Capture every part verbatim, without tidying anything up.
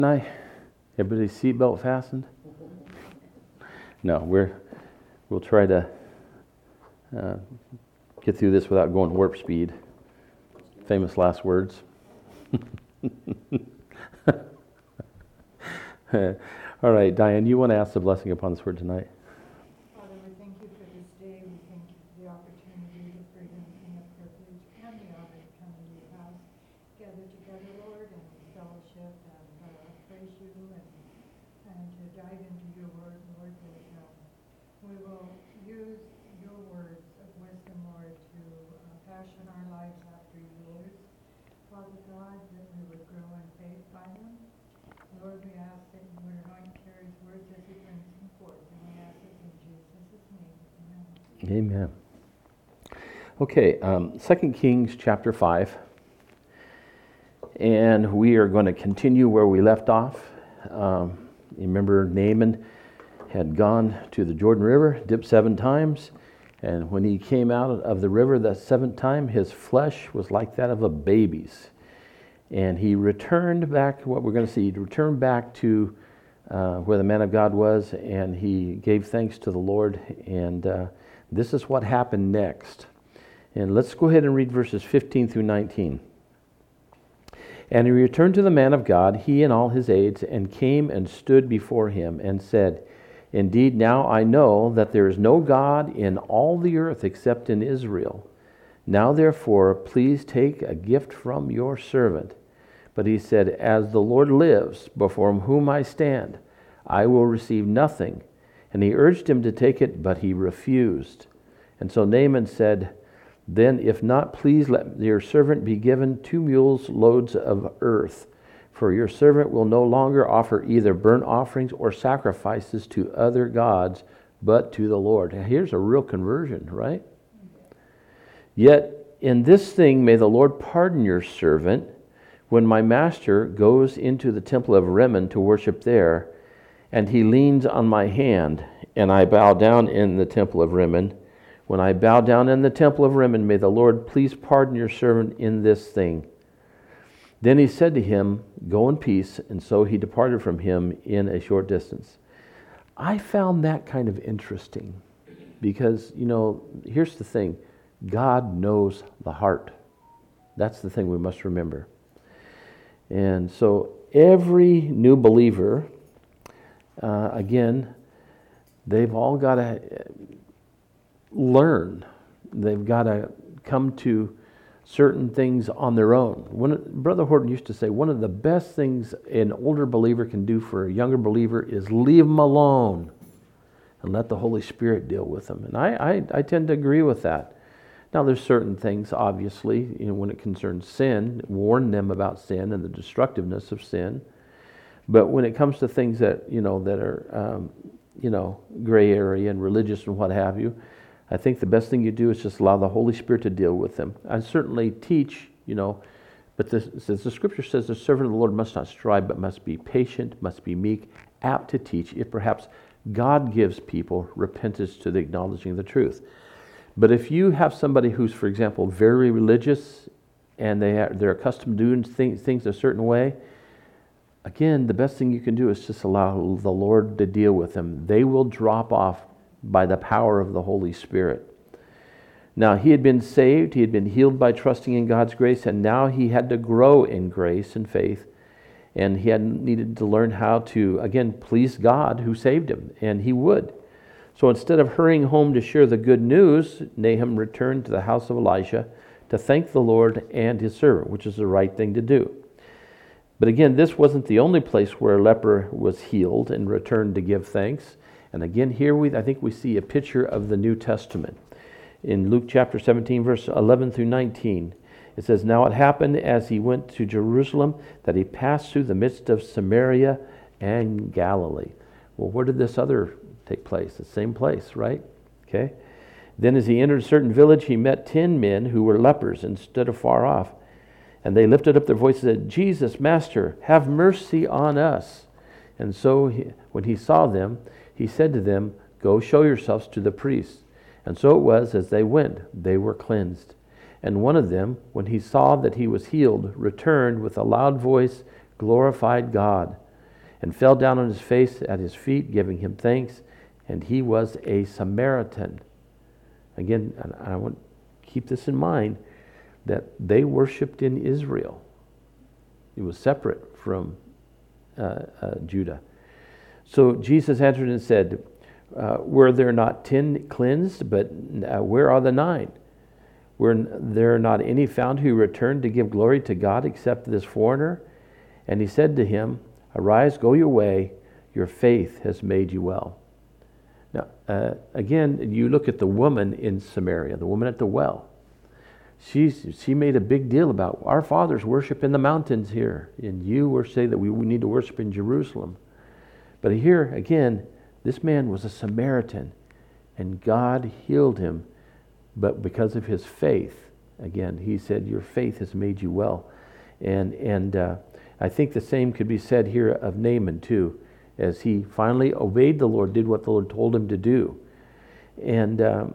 I, everybody's seatbelt fastened? No, we're we'll try to uh, get through this without going warp speed. Famous last words. All right, Diane, you want to ask the blessing upon this word tonight? Father, we thank you for this day. We thank you for the opportunity, the freedom, and the privilege, and the honor to come to your house, gather together, Lord, and fellowship, and uh, praise you, and, and to dive into your word, Lord, that um, we will use your words of wisdom, Lord, to uh, fashion our lives after yours. Father God, that we would grow in faith by them. Lord, we ask that you would anoint Carrie's words as he brings them forth, and we ask it in Jesus' name. Amen. Amen. Okay, um, Second Kings chapter five. And we are going to continue where we left off. Um, you remember Naaman had gone to the Jordan River, dipped seven times, and when he came out of the river that seventh time, his flesh was like that of a baby's. And he returned back, what we're going to see, he returned back to uh, where the man of God was, and he gave thanks to the Lord. And uh, this is what happened next. And let's go ahead and read verses fifteen through nineteen. And he returned to the man of God, he and all his aides, and came and stood before him and said, Indeed, now I know that there is no God in all the earth except in Israel. Now therefore, please take a gift from your servant. But he said, As the Lord lives, before whom I stand, I will receive nothing. And he urged him to take it, but he refused. And so Naaman said, Then if not, please let your servant be given two mules loads of earth. For your servant will no longer offer either burnt offerings or sacrifices to other gods, but to the Lord. Now, here's a real conversion, right? Yet in this thing may the Lord pardon your servant, when my master goes into the temple of Rimmon to worship there, and he leans on my hand, and I bow down in the temple of Rimmon. When I bow down in the temple of Rimmon, may the Lord please pardon your servant in this thing. Then he said to him, Go in peace, and so he departed from him in a short distance. I found that kind of interesting, because, you know, here's the thing. God knows the heart. That's the thing we must remember. And so every new believer, uh, again, they've all got to learn. They've got to come to certain things on their own. One, Brother Horton used to say, one of the best things an older believer can do for a younger believer is leave them alone and let the Holy Spirit deal with them. And I, I, I tend to agree with that. Now, there's certain things, obviously, you know, when it concerns sin, warn them about sin and the destructiveness of sin. But when it comes to things that, you know, that are, um, you know, gray area and religious and what have you, I think the best thing you do is just allow the Holy Spirit to deal with them. I certainly teach, you know, but this, as the Scripture says, the servant of the Lord must not strive, but must be patient, must be meek, apt to teach, if perhaps God gives people repentance to the acknowledging of the truth. But if you have somebody who's, for example, very religious and they are, they're accustomed to doing things, things a certain way, again, the best thing you can do is just allow the Lord to deal with them. They will drop off by the power of the Holy Spirit. Now, he had been saved, he had been healed by trusting in God's grace, and now he had to grow in grace and faith, and he had needed to learn how to, again, please God who saved him, and he would. So instead of hurrying home to share the good news, Nahum returned to the house of Elisha to thank the Lord and his servant, which is the right thing to do. But again, this wasn't the only place where a leper was healed and returned to give thanks. And again, here we I think we see a picture of the New Testament. In Luke chapter seventeen, verse eleven through nineteen, it says, Now it happened as he went to Jerusalem that he passed through the midst of Samaria and Galilee. Well, where did this other take place? The same place, right? Okay. Then as he entered a certain village, he met ten men who were lepers and stood afar off. And they lifted up their voices and said, Jesus, Master, have mercy on us. And so he, when he saw them, he said to them, Go show yourselves to the priests. And so it was, as they went, they were cleansed. And one of them, when he saw that he was healed, returned with a loud voice, glorified God, and fell down on his face at his feet, giving him thanks. And he was a Samaritan. Again, I want to keep this in mind, that they worshipped in Israel. It was separate from uh, uh, Judah. So Jesus answered and said, uh, were there not ten cleansed, but uh, where are the nine? Were there not any found who returned to give glory to God except this foreigner? And he said to him, arise, go your way, your faith has made you well. Now, uh, again, you look at the woman in Samaria, the woman at the well. She's, she made a big deal about, our fathers worship in the mountains here, and you were saying that we, we need to worship in Jerusalem. But here, again, this man was a Samaritan, and God healed him. But because of his faith, again, he said, your faith has made you well. And, and uh, I think the same could be said here of Naaman too, as he finally obeyed the Lord, did what the Lord told him to do. And, um,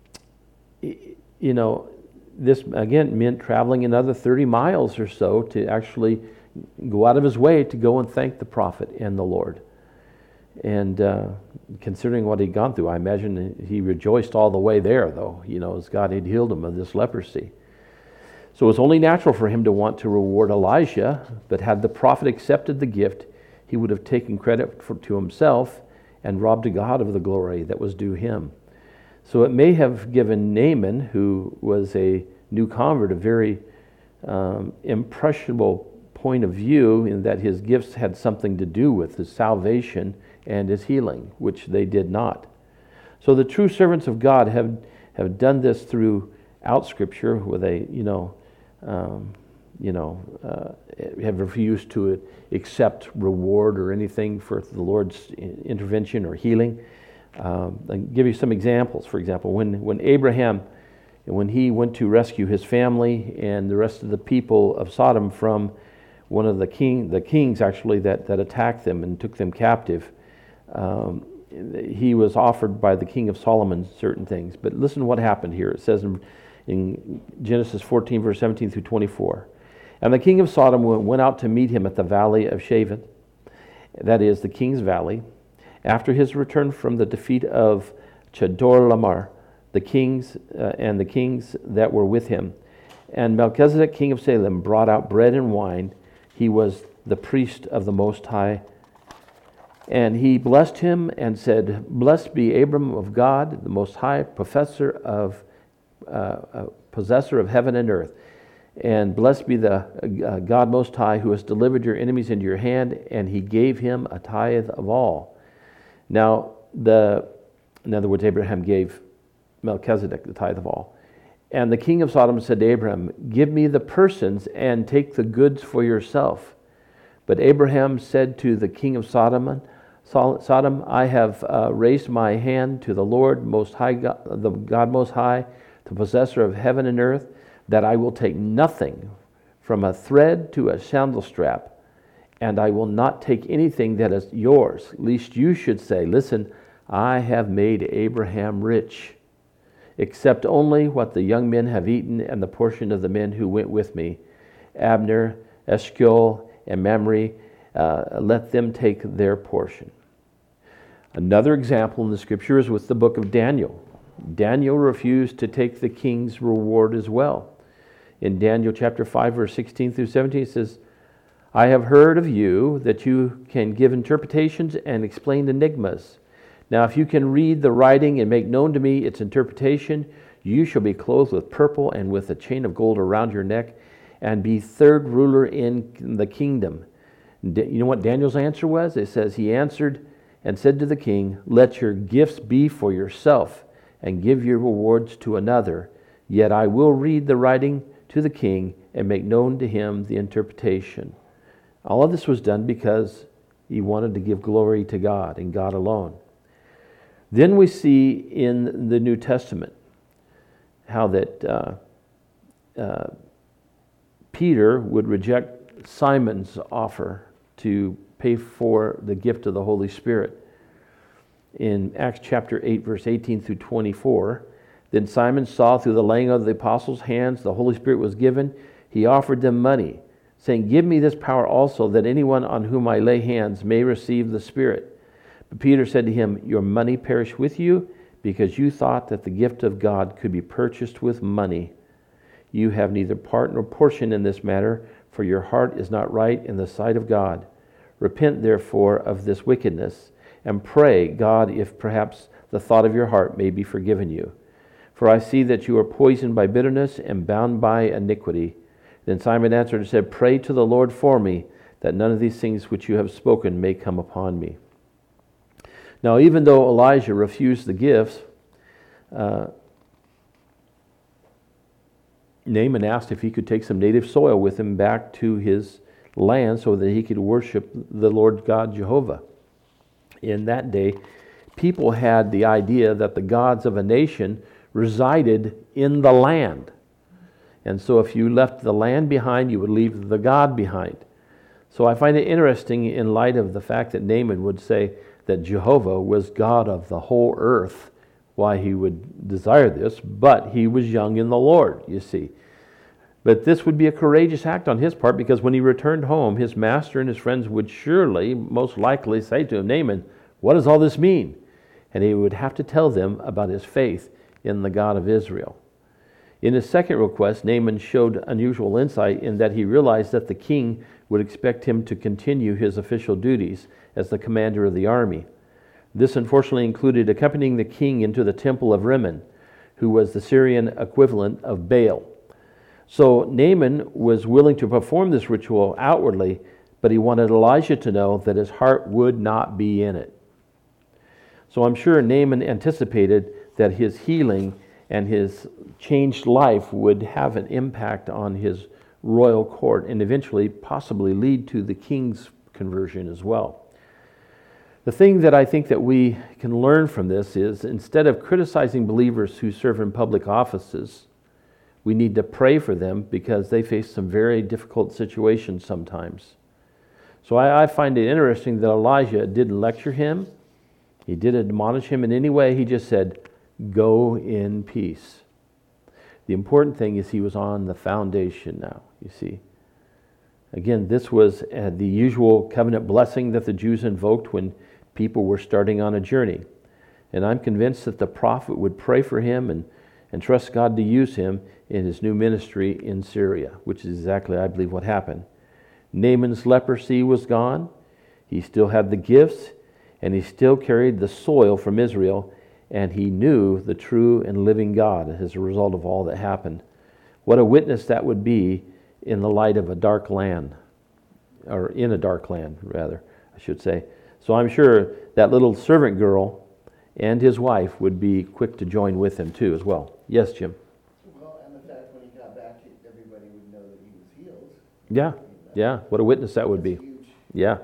you know, this, again, meant traveling another thirty miles or so to actually go out of his way to go and thank the prophet and the Lord. And uh, considering what he'd gone through, I imagine he rejoiced all the way there, though, you know, as God had healed him of this leprosy. So it was only natural for him to want to reward Elijah, but had the prophet accepted the gift, he would have taken credit for, to himself and robbed God of the glory that was due him. So it may have given Naaman, who was a new convert, a very um, impressionable point of view in that his gifts had something to do with his salvation and his healing, which they did not. So the true servants of God have, have done this throughout Scripture, where they, you know, um, you know, uh, have refused to accept reward or anything for the Lord's intervention or healing. Um, I'll give you some examples. For example, when, when Abraham, when he went to rescue his family and the rest of the people of Sodom from one of the king, the kings actually that, that attacked them and took them captive, um, he was offered by the king of Solomon certain things. But listen to what happened here. It says in, in Genesis fourteen, verse seventeen through twenty-four, and the king of Sodom went out to meet him at the valley of Shaveh, that is, the king's valley, after his return from the defeat of Chedorlaomer, the kings uh, and the kings that were with him. And Melchizedek, king of Salem, brought out bread and wine. He was the priest of the Most High. And he blessed him and said, blessed be Abram of God, the Most High, professor of, uh, uh, possessor of heaven and earth. And blessed be the uh, God Most High, who has delivered your enemies into your hand. And he gave him a tithe of all. Now, the in other words, Abraham gave Melchizedek the tithe of all. And the king of Sodom said to Abraham, give me the persons and take the goods for yourself. But Abraham said to the king of Sodom, Sodom, I have uh, raised my hand to the Lord Most High, God, the God Most High, the possessor of heaven and earth, that I will take nothing from a thread to a sandal strap, and I will not take anything that is yours, lest you should say, listen, I have made Abraham rich, except only what the young men have eaten and the portion of the men who went with me, Abner, Eshcol, and Mamre, uh, let them take their portion. Another example in the scripture is with the book of Daniel. Daniel refused to take the king's reward as well. In Daniel chapter five, verse sixteen through seventeen, it says, I have heard of you that you can give interpretations and explain enigmas. Now, if you can read the writing and make known to me its interpretation, you shall be clothed with purple and with a chain of gold around your neck and be third ruler in the kingdom. You know what Daniel's answer was? It says, he answered and said to the king, let your gifts be for yourself and give your rewards to another. Yet I will read the writing to the king and make known to him the interpretation. All of this was done because he wanted to give glory to God and God alone. Then we see in the New Testament how that uh, uh, Peter would reject Simon's offer to pay for the gift of the Holy Spirit. In Acts chapter eight, verse eighteen through twenty-four, then Simon saw through the laying of the apostles' hands the Holy Spirit was given. He offered them money, saying, give me this power also, that anyone on whom I lay hands may receive the Spirit. But Peter said to him, your money perish with you, because you thought that the gift of God could be purchased with money. You have neither part nor portion in this matter, for your heart is not right in the sight of God. Repent therefore of this wickedness, and pray God if perhaps the thought of your heart may be forgiven you. For I see that you are poisoned by bitterness and bound by iniquity. Then Simon answered and said, pray to the Lord for me, that none of these things which you have spoken may come upon me. Now, even though Elijah refused the gifts, uh, Naaman asked if he could take some native soil with him back to his land so that he could worship the Lord God Jehovah. In that day, people had the idea that the gods of a nation resided in the land. And so if you left the land behind, you would leave the God behind. So I find it interesting in light of the fact that Naaman would say that Jehovah was God of the whole earth, why he would desire this, but he was young in the Lord, you see. But this would be a courageous act on his part, because when he returned home, his master and his friends would surely, most likely, say to him, Naaman, what does all this mean? And he would have to tell them about his faith in the God of Israel. In his second request, Naaman showed unusual insight in that he realized that the king would expect him to continue his official duties as the commander of the army. This unfortunately included accompanying the king into the temple of Rimmon, who was the Syrian equivalent of Baal. So Naaman was willing to perform this ritual outwardly, but he wanted Elijah to know that his heart would not be in it. So I'm sure Naaman anticipated that his healing and his changed life would have an impact on his royal court and eventually possibly lead to the king's conversion as well. The thing that I think that we can learn from this is, instead of criticizing believers who serve in public offices, we need to pray for them because they face some very difficult situations sometimes. So I, I find it interesting that Elijah didn't lecture him. He didn't admonish him in any way. He just said, go in peace. The important thing is he was on the foundation now, you see. Again, this was uh, the usual covenant blessing that the Jews invoked when people were starting on a journey. And I'm convinced that the prophet would pray for him and, and trust God to use him in his new ministry in Syria, which is exactly, I believe, what happened. Naaman's leprosy was gone. He still had the gifts, and he still carried the soil from Israel, and he knew the true and living God as a result of all that happened. What a witness that would be in the light of a dark land, or in a dark land, rather, I should say. So I'm sure that little servant girl and his wife would be quick to join with him too as well. Yes, Jim? Well, and the fact when he got back, everybody would know that he was healed. Yeah, yeah. What a witness that would be. Huge. Yeah.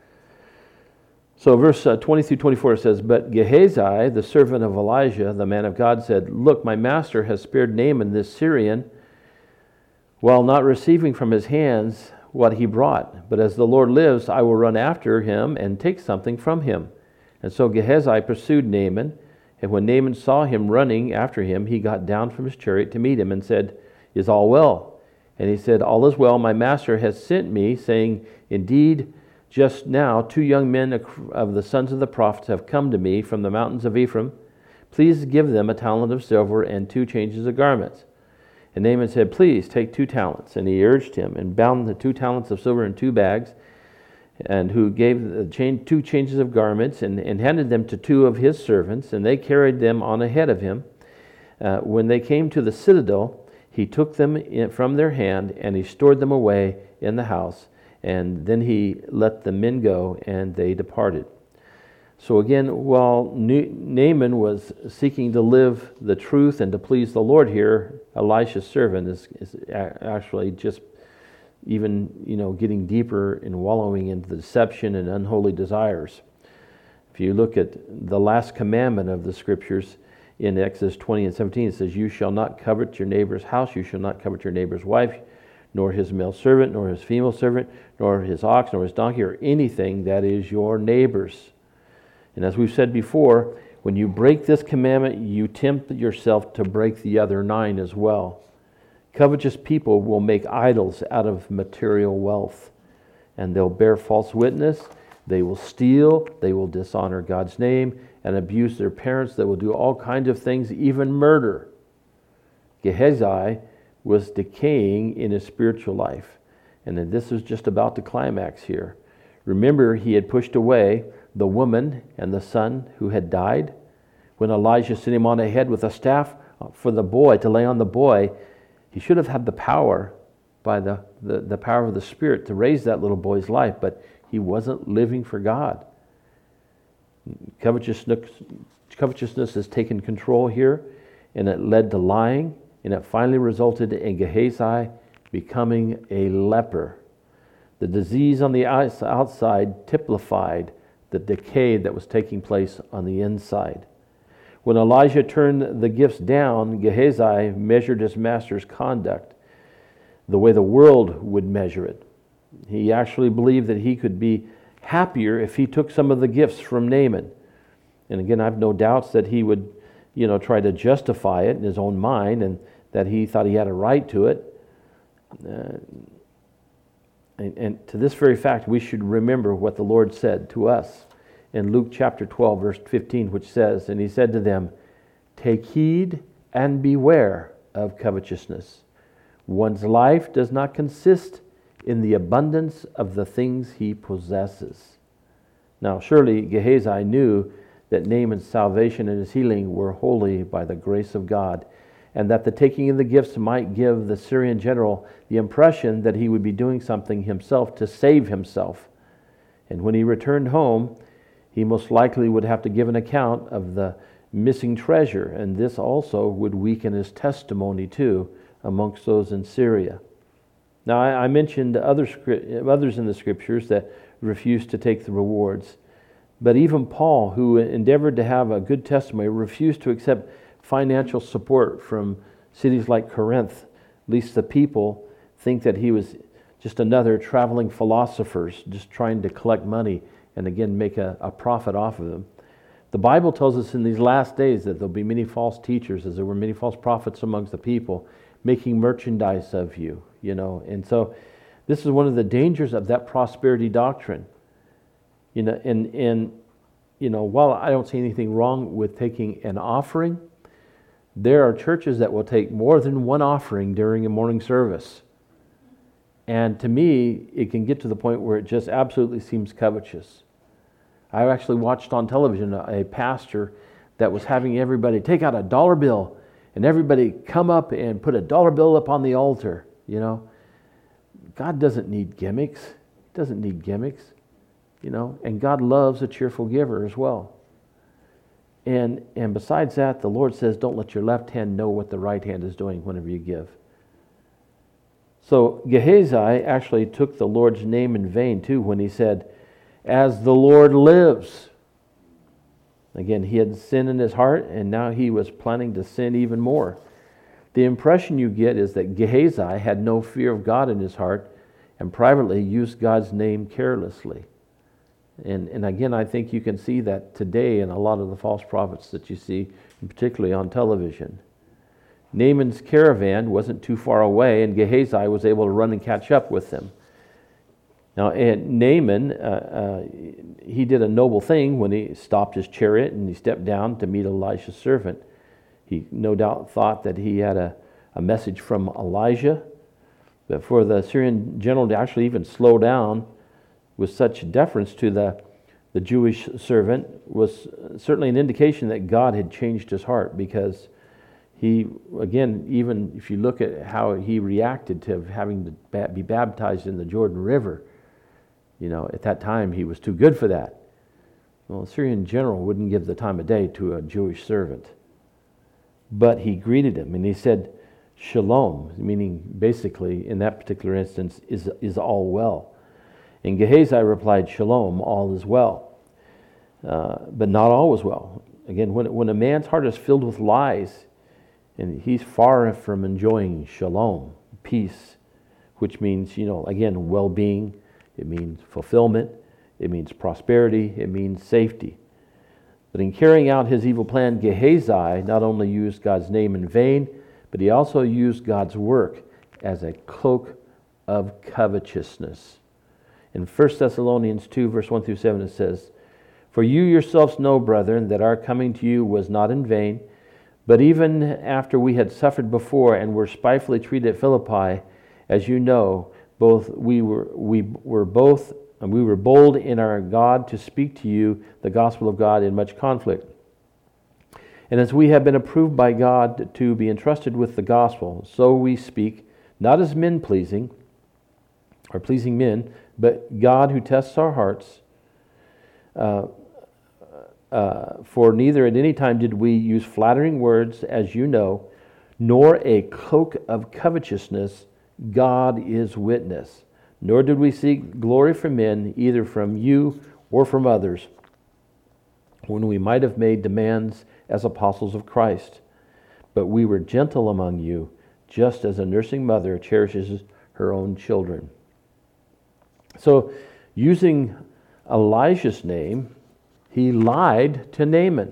So verse uh, twenty through twenty-four says, but Gehazi, the servant of Elijah, the man of God, said, look, my master has spared Naaman this Syrian, while not receiving from his hands what he brought. But as the Lord lives, I will run after him and take something from him. And so Gehazi pursued Naaman, and when Naaman saw him running after him, he got down from his chariot to meet him and said, is all well? And he said, all is well. My master has sent me, saying, indeed, just now two young men of the sons of the prophets have come to me from the mountains of Ephraim. Please give them a talent of silver and two changes of garments. And Naaman said, please take two talents. And he urged him and bound the two talents of silver in two bags, and who gave the chain, two changes of garments and, and handed them to two of his servants, and they carried them on ahead of him. Uh, when they came to the citadel, he took them in, from their hand, and he stored them away in the house, and then he let the men go, and they departed. So again, while Naaman was seeking to live the truth and to please the Lord here, Elisha's servant is, is actually just even, you know, getting deeper and wallowing into the deception and unholy desires. If you look at the last commandment of the scriptures in Exodus twenty and seventeen, it says, you shall not covet your neighbor's house, you shall not covet your neighbor's wife, nor his male servant, nor his female servant, nor his ox, nor his donkey, or anything that is your neighbor's. And as we've said before, when you break this commandment, you tempt yourself to break the other nine as well. Covetous people will make idols out of material wealth, and they'll bear false witness. They will steal. They will dishonor God's name and abuse their parents. They will do all kinds of things, even murder. Gehazi was decaying in his spiritual life, and then this is just about to climax here. Remember, he had pushed away the woman and the son who had died. When Elijah sent him on ahead with a staff for the boy, to lay on the boy, he should have had the power, by the, the, the power of the Spirit, to raise that little boy's life, but he wasn't living for God. Covetousness, covetousness has taken control here, and it led to lying, and it finally resulted in Gehazi becoming a leper. The disease on the outside typified the decay that was taking place on the inside. When Elijah turned the gifts down, Gehazi measured his master's conduct the way the world would measure it. He actually believed that he could be happier if he took some of the gifts from Naaman. And again, I have no doubts that he would, you know, try to justify it in his own mind, and that he thought he had a right to it. Uh, and, and to this very fact, we should remember what the Lord said to us in Luke chapter twelve, verse fifteen, which says, "And he said to them, take heed and beware of covetousness. One's life does not consist in the abundance of the things he possesses." Now, surely Gehazi knew that Naaman's salvation and his healing were wholly by the grace of God, and that the taking of the gifts might give the Syrian general the impression that he would be doing something himself to save himself. And when he returned home, he most likely would have to give an account of the missing treasure, and this also would weaken his testimony too amongst those in Syria. Now, I, I mentioned other, others in the scriptures that refused to take the rewards, but even Paul, who endeavored to have a good testimony, refused to accept financial support from cities like Corinth, lest the people think that he was just another traveling philosopher, just trying to collect money and again make a, a profit off of them. The Bible tells us in these last days that there'll be many false teachers, as there were many false prophets amongst the people, making merchandise of you, you know. And so this is one of the dangers of that prosperity doctrine. You know, and, and you know, while I don't see anything wrong with taking an offering, there are churches that will take more than one offering during a morning service. And to me, it can get to the point where it just absolutely seems covetous. I actually watched on television a, a pastor that was having everybody take out a dollar bill and everybody come up and put a dollar bill up on the altar, you know. God doesn't need gimmicks. He doesn't need gimmicks, you know. And God loves a cheerful giver as well. And and besides that, the Lord says, don't let your left hand know what the right hand is doing whenever you give. So Gehazi actually took the Lord's name in vain too when he said, as the Lord lives. Again, he had sin in his heart, and now he was planning to sin even more. The impression you get is that Gehazi had no fear of God in his heart and privately used God's name carelessly. And, and again, I think you can see that today in a lot of the false prophets that you see, particularly on television. Naaman's caravan wasn't too far away, and Gehazi was able to run and catch up with them. Now, and Naaman, uh, uh, he did a noble thing when he stopped his chariot and he stepped down to meet Elisha's servant. He no doubt thought that he had a, a message from Elijah, but for the Syrian general to actually even slow down with such deference to the, the Jewish servant was certainly an indication that God had changed his heart, because he, again, even if you look at how he reacted to having to be baptized in the Jordan River, you know, at that time he was too good for that. Well, the Syrian general wouldn't give the time of day to a Jewish servant. But he greeted him and he said, Shalom, meaning basically in that particular instance, is, is all well. And Gehazi replied, Shalom, all is well. Uh, but not all was well. Again, when, when a man's heart is filled with lies, and he's far from enjoying shalom, peace, which means, you know, again, well-being. It means fulfillment. It means prosperity. It means safety. But in carrying out his evil plan, Gehazi not only used God's name in vain, but he also used God's work as a cloak of covetousness. In First Thessalonians two, verse one through seven, it says, "For you yourselves know, brethren, that our coming to you was not in vain, but even after we had suffered before and were spitefully treated at Philippi, as you know, both we were we were both and we were bold in our God to speak to you the gospel of God in much conflict. And as we have been approved by God to be entrusted with the gospel, so we speak, not as men pleasing, or pleasing men, but God who tests our hearts. Uh, uh, for neither at any time did we use flattering words, as you know, nor a cloak of covetousness. God is witness. Nor did we seek glory from men, either from you or from others, when we might have made demands as apostles of Christ. But we were gentle among you, just as a nursing mother cherishes her own children." So, using Elijah's name, he lied to Naaman.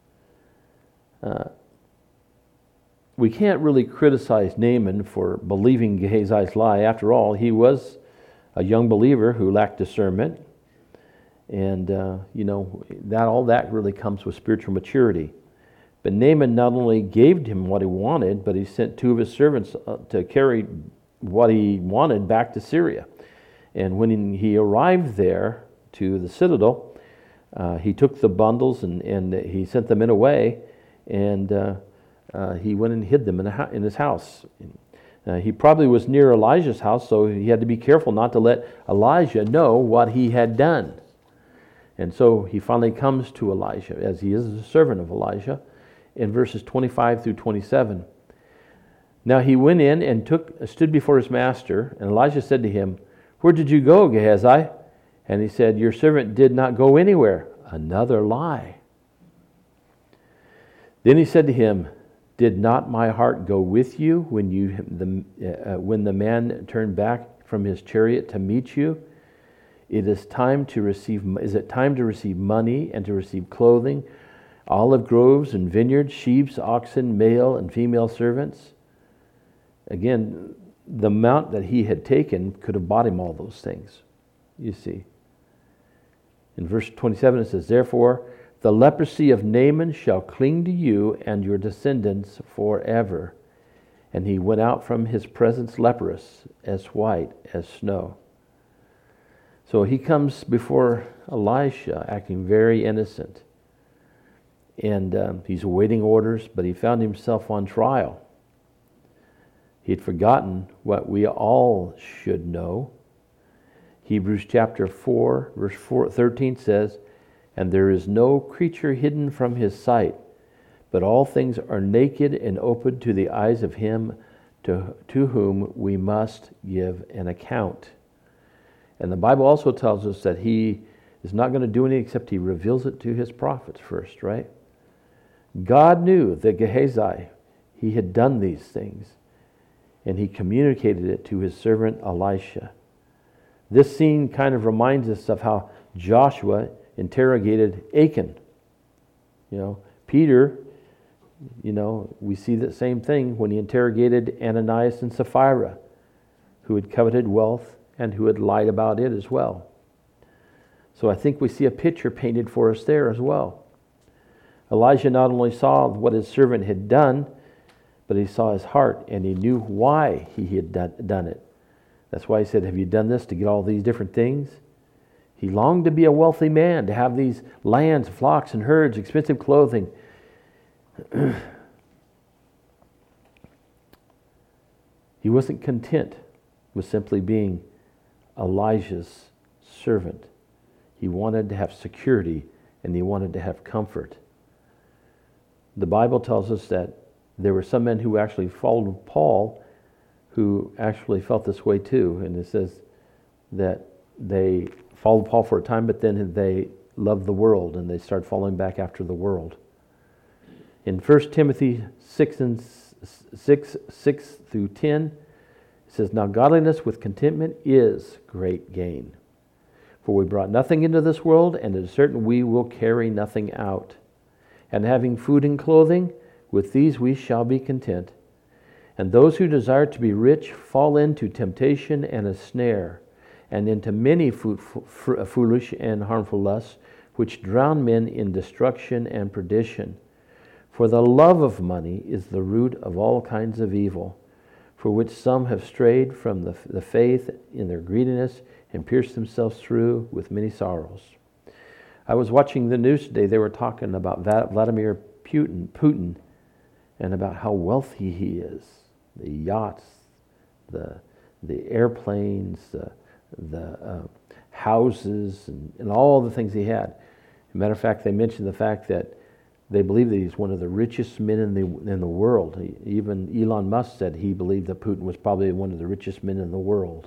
Uh, we can't really criticize Naaman for believing Gehazi's lie. After all, he was a young believer who lacked discernment. And, uh, you know, that all that really comes with spiritual maturity. But Naaman not only gave him what he wanted, but he sent two of his servants uh, to carry what he wanted back to Syria. And when he arrived there to the citadel, uh, he took the bundles and, and he sent them in away, and uh, uh, he went and hid them in, a, in his house. Uh, he probably was near Elijah's house, so he had to be careful not to let Elijah know what he had done. And so he finally comes to Elijah, as he is a servant of Elijah, in verses twenty-five through twenty-seven. "Now he went in and took stood before his master, and Elijah said to him, 'Where did you go, Gehazi?' And he said, 'Your servant did not go anywhere.' Another lie. Then he said to him, 'Did not my heart go with you when you the uh, when the man turned back from his chariot to meet you? It is time to receive. Is it time to receive money and to receive clothing, olive groves and vineyards, sheep, oxen, male and female servants?'" Again, the amount that he had taken could have bought him all those things, you see. In verse twenty-seven it says, "Therefore the leprosy of Naaman shall cling to you and your descendants forever." And he went out from his presence leprous, as white as snow. So he comes before Elisha acting very innocent. And um, he's awaiting orders, but he found himself on trial. He had forgotten what we all should know. Hebrews chapter four, verse four, thirteen says, "And there is no creature hidden from his sight, but all things are naked and open to the eyes of him to, to whom we must give an account." And the Bible also tells us that he is not going to do anything except he reveals it to his prophets first, right? God knew that Gehazi, he had done these things, and he communicated it to his servant Elisha. This scene kind of reminds us of how Joshua interrogated Achan. You know, Peter, you know, we see the same thing when he interrogated Ananias and Sapphira, who had coveted wealth and who had lied about it as well. So I think we see a picture painted for us there as well. Elijah not only saw what his servant had done, but he saw his heart, and he knew why he had done it. That's why he said, "Have you done this to get all these different things?" He longed to be a wealthy man, to have these lands, flocks, and herds, expensive clothing. He wasn't content with simply being Elijah's servant. He wanted to have security, and he wanted to have comfort. The Bible tells us that there were some men who actually followed Paul who actually felt this way too. And it says that they followed Paul for a time, but then they loved the world and they started following back after the world. In First Timothy six and six, six through ten, it says, "Now godliness with contentment is great gain. For we brought nothing into this world, and it is certain we will carry nothing out. And having food and clothing, with these we shall be content. And those who desire to be rich fall into temptation and a snare, and into many fo- fo- foolish and harmful lusts, which drown men in destruction and perdition. For the love of money is the root of all kinds of evil, for which some have strayed from the, the faith in their greediness and pierced themselves through with many sorrows. I was watching the news today. They were talking about Vladimir Putin, Putin and about how wealthy he is. The yachts, the the airplanes, the, the uh, houses, and, and all the things he had. As a matter of fact, they mentioned the fact that they believe that he's one of the richest men in the in the world. He, even Elon Musk said he believed that Putin was probably one of the richest men in the world.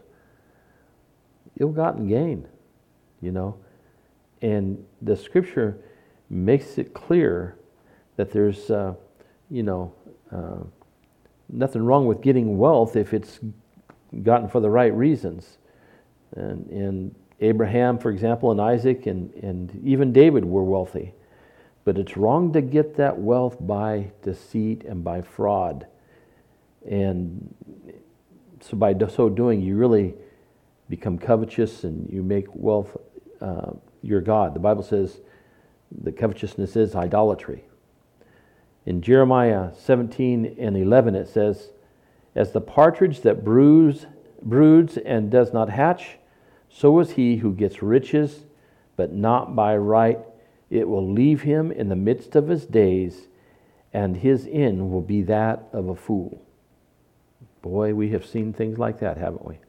Ill-gotten gain, you know. And the scripture makes it clear that there's, uh, you know, uh, nothing wrong with getting wealth if it's gotten for the right reasons. And, and Abraham, for example, and Isaac, and, and even David were wealthy. But it's wrong to get that wealth by deceit and by fraud. And so by so doing, you really become covetous and you make wealth uh, your God. The Bible says the covetousness is idolatry. In Jeremiah seventeen and eleven it says, as the partridge that brews, broods and does not hatch, so is he who gets riches, but not by right. It will leave him in the midst of his days, and his end will be that of a fool. Boy, we have seen things like that, haven't we?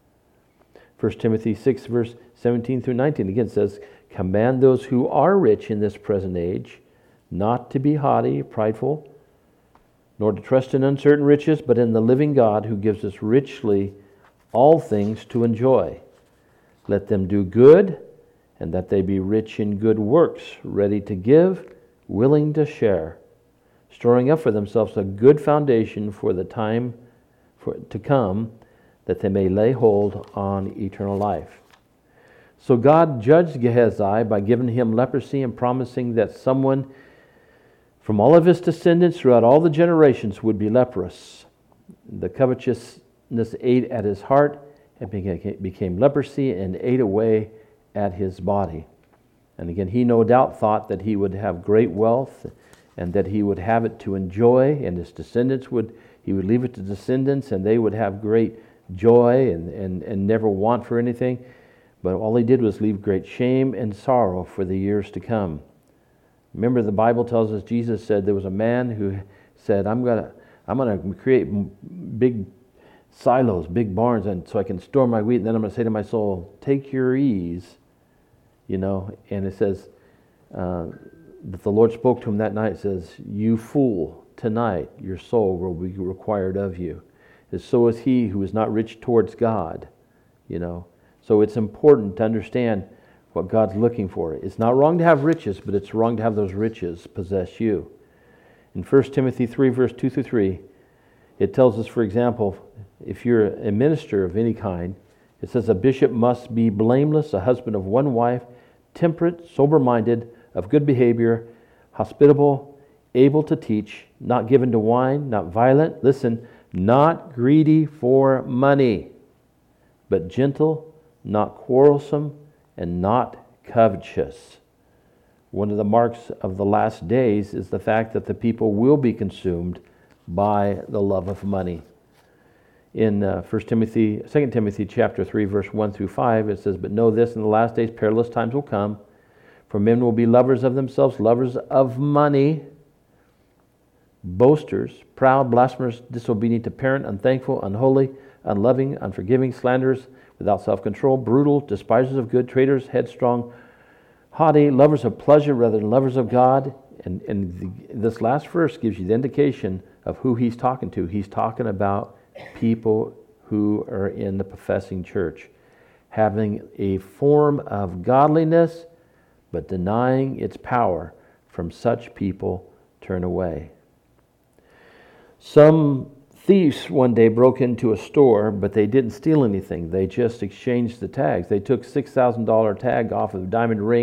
First Timothy six, verse seventeen through nineteen, again says, command those who are rich in this present age not to be haughty, prideful, nor to trust in uncertain riches, but in the living God who gives us richly all things to enjoy. Let them do good, and that they be rich in good works, ready to give, willing to share, storing up for themselves a good foundation for the time for to come, that they may lay hold on eternal life. So God judged Gehazi by giving him leprosy and promising that someone from all of his descendants throughout all the generations would be leprous. The covetousness ate at his heart and became leprosy and ate away at his body. And again, he no doubt thought that he would have great wealth and that he would have it to enjoy, and his descendants would, he would leave it to descendants and they would have great joy and, and, and never want for anything. But all he did was leave great shame and sorrow for the years to come. Remember, the Bible tells us, Jesus said there was a man who said, I'm gonna, I'm gonna create big silos, big barns, and so I can store my wheat. And then I'm gonna say to my soul, take your ease, you know. And it says uh, that the Lord spoke to him that night. It says, you fool, tonight your soul will be required of you. And so is he who is not rich towards God, you know. So it's important to understand what God's looking for. It's not wrong to have riches, but it's wrong to have those riches possess you. In First Timothy three, verse two through three, it tells us, for example, if you're a minister of any kind, it says a bishop must be blameless, a husband of one wife, temperate, sober-minded, of good behavior, hospitable, able to teach, not given to wine, not violent, listen, not greedy for money, but gentle, not quarrelsome, and not covetous. One of the marks of the last days is the fact that the people will be consumed by the love of money. In uh, First Timothy, Second Timothy chapter three, verse one through five, it says, but know this, in the last days perilous times will come, for men will be lovers of themselves, lovers of money, boasters, proud, blasphemers, disobedient to parent, unthankful, unholy, unloving, unforgiving, slanderers, without self-control, brutal, despisers of good, traitors, headstrong, haughty, lovers of pleasure rather than lovers of God. And, and the, this last verse gives you the indication of who he's talking to. He's talking about people who are in the professing church, having a form of godliness, but denying its power. From such people turn away. Some thieves one day broke into a store, but they didn't steal anything. They just exchanged the tags. They took six thousand dollars tag off of the diamond ring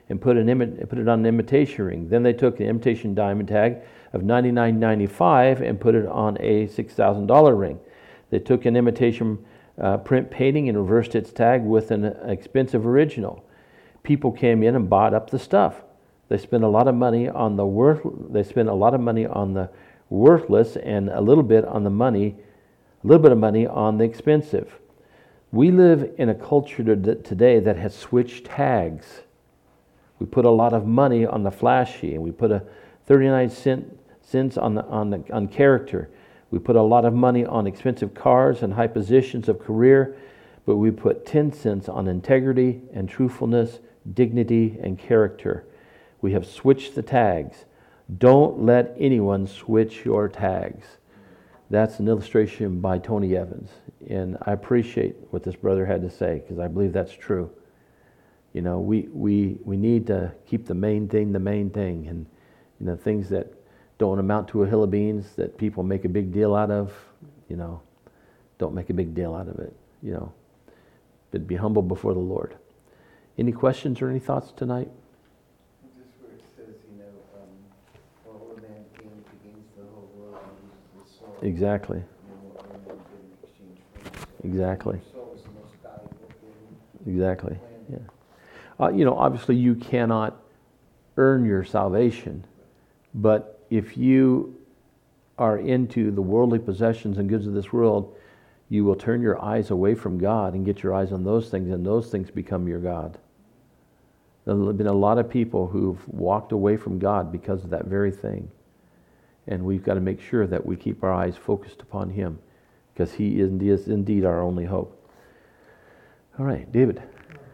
and put, an imi- put it on an imitation ring. Then they took the imitation diamond tag of ninety-nine ninety-five and put it on a six thousand dollars ring. They took an imitation uh, print painting and reversed its tag with an expensive original. People came in and bought up the stuff. They spent a lot of money on the worth. They spent a lot of money on the worthless and a little bit on the money, a little bit of money on the expensive. We live in a culture today that has switched tags. We put a lot of money on the flashy, and we put a thirty-nine cents on the, on the, on character. We put a lot of money on expensive cars and high positions of career, but we put ten cents on integrity and truthfulness, dignity and character. We have switched the tags. Don't let anyone switch your tags. That's an illustration by Tony Evans. And I appreciate what this brother had to say, because I believe that's true. You know, we, we, we need to keep the main thing the main thing. And, you know, things that don't amount to a hill of beans that people make a big deal out of, you know, don't make a big deal out of it, you know. But be humble before the Lord. Any questions or any thoughts tonight? Just where it says, you know, um, all the man came against the whole world and uses the soul. Exactly. And what man did in exchange for himself. Exactly. The soul is the most valuable thing. Exactly. Plan. Yeah. Uh, you know, obviously you cannot earn your salvation, but if you are into the worldly possessions and goods of this world, you will turn your eyes away from God and get your eyes on those things, and those things become your God. There have been a lot of people who've walked away from God because of that very thing. And we've got to make sure that we keep our eyes focused upon Him, because He is, is indeed our only hope. All right, David.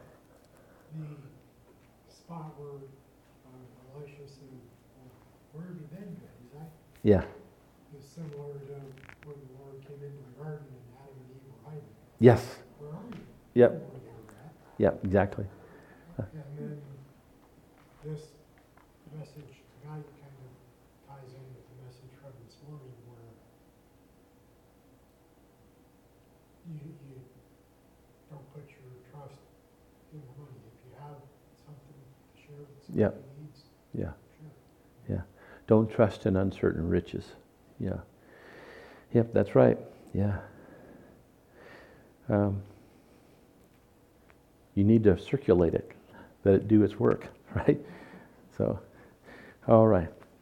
The spot where uh, Elisha said, well, where have you been, guys? I, Yeah. is similar to when the Lord came into the garden and Adam and Eve were hiding. Yes. Where are you? Yep. I don't know where you're at. Yep, exactly. And then this message tonight kind of ties in with the message from this morning where you, you don't put your trust in the money. If you have something to share with somebody Yep. who needs, Yeah. sure. Yeah. Don't trust in uncertain riches. Yeah. Yep, that's right. Yeah. Um, you need to circulate it, let it do its work, right? So, all right.